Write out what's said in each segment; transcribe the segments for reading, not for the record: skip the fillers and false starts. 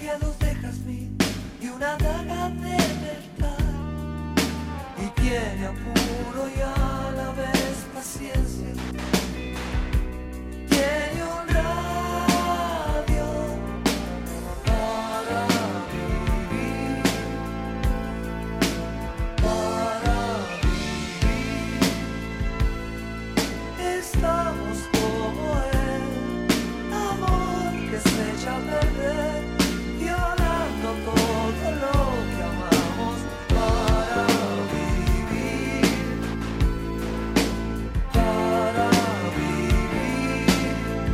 labiados de jazmín y una daga de metal. Y tiene apuro y a la vez paciencia. Tiene un radio para vivir, para vivir. Estamos como él, amor que se echa a perder, violando todo lo que amamos para vivir, para vivir.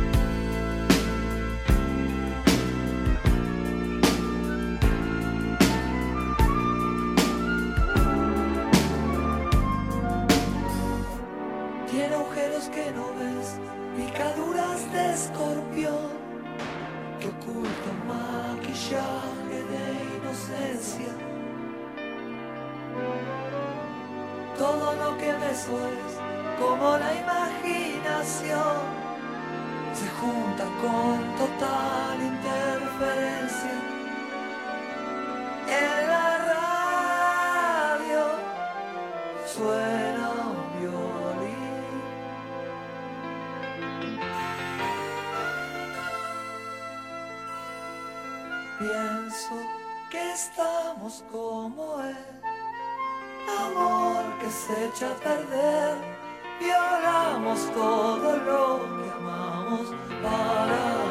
Tiene agujeros que no ves, picaduras de escorpión que ocultan maquillaje de inocencia. Todo lo que ves es como la imaginación se junta con total interferencia. En la radio suena un violín. Pienso que estamos como él, amor que se echa a perder, violamos todo lo que amamos para